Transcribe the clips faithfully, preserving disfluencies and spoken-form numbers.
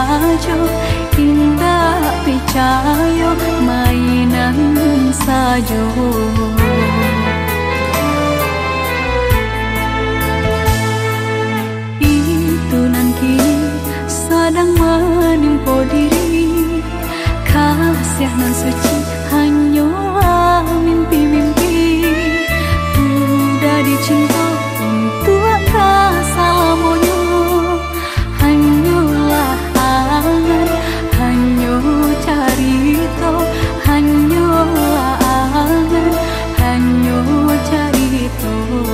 saja, indah percaya mainan saja. Itu nan kini sedang menimpa diri, kasih nan suci hanya mimpi-mimpi. Udah dicinta untuk selamanya, hanyalah angan, hanya cerita, hanyalah angan, hanya cerita.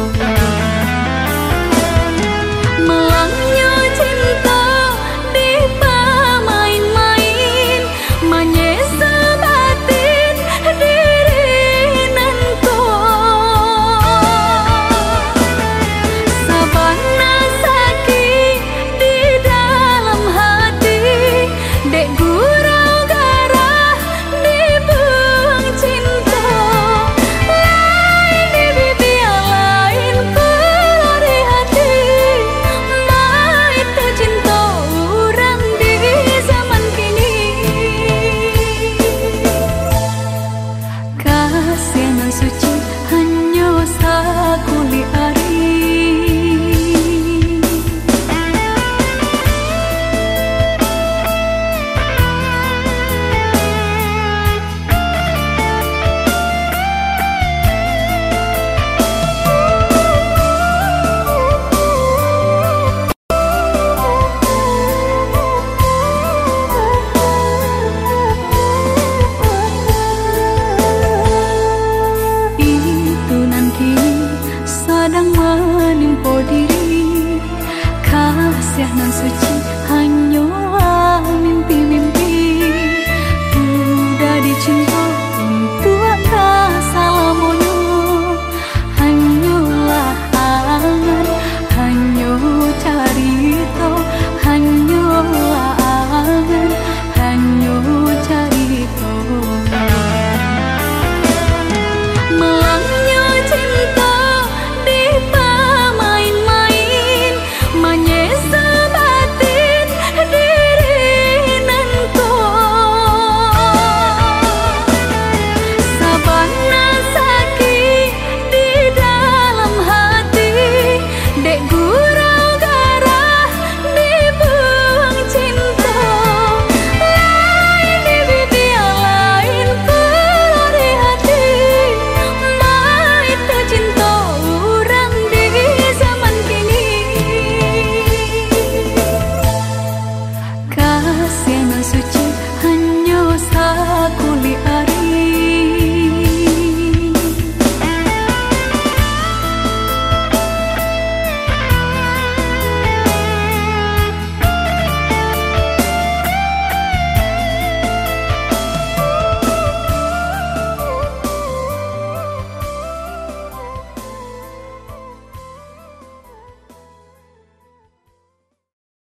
Melangnya cinta di pemain-main, menyesa batin diri nanto. Sabana sakit di dalam hati, dek gurau garah dibuang cinta. Lain di bibi lain pulau di hati, baik tercinta orang di zaman kini. Kasih nan suci hanya sakuli ari. Itu nan kini sedang menimpa diri, kasih nan suci